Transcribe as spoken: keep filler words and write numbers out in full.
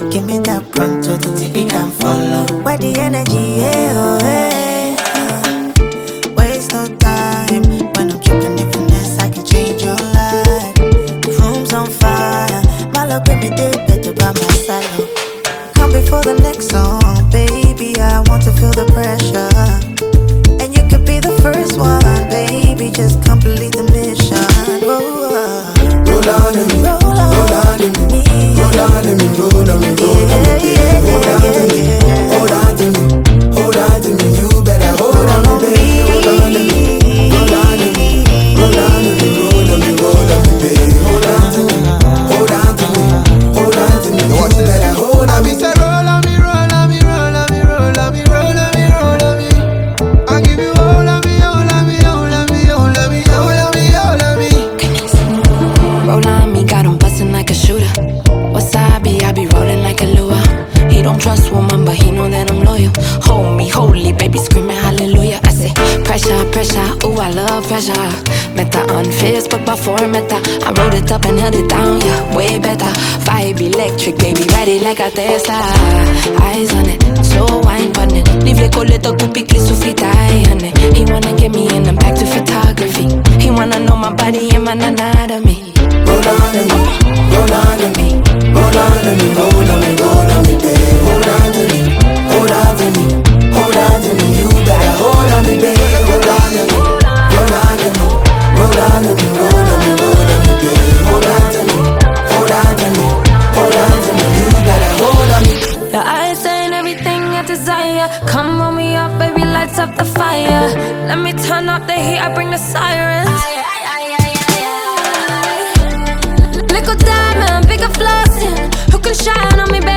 Give me that pronto, the T V can follow. Where the energy, yeah, oh, hey. Uh, waste no time. When I'm tripping in finesse, I can change your life. The room's on fire. My love, give me the better by my side. Come before the next song, baby. I want to feel the pressure. And you could be the first one, baby. Just complete the mission. Whoa, uh. Roll on to me, roll on to me, roll on to me, roll on to me, roll on to me, hold on to me, hold on to me, you better hold on to me, hold on to me, roll on to me, roll on to me, roll on to me, roll on to me, hold on to me, hold on to me, hold on to me, you better hold on me, say roll on me, roll on me, roll on me, roll on me, roll on me, roll on me, I give you all of me, all of me, all of me, all of me, all of me, all of me. Roll on me, got him bustin' like a shooter. Wasabi, I be rollin' like a lure. He don't trust woman, but he know that I'm loyal. Hold me, holy, baby, screaming hallelujah. I say, pressure, pressure, ooh, I love pressure. Meta on Facebook, before meta. I wrote it up and held it down, yeah, way better. Vibe electric, baby, ready like a Tesla. Eyes on it, slow wine on it. Leave le coleto, kupi, klisu, fit eye on it. He wanna get me in, I'm back to photography. He wanna know my body and my anatomy. Roll on to me, roll on to me, roll on to me, roll on me, roll on me, baby. Hold on to me, hold on to me, hold on to me, you better hold on me, baby. Hold on to me, roll on to me, roll on to me, roll on me, roll on me, baby. Hold on to me, hold on to me, hold on to me, you better hold on me. Your eyes saying everything I desire. Come on me up, baby, lights up the fire. Let me turn up the heat, I bring the sirens. Little diamond, bigger flossing. Who can shine on me,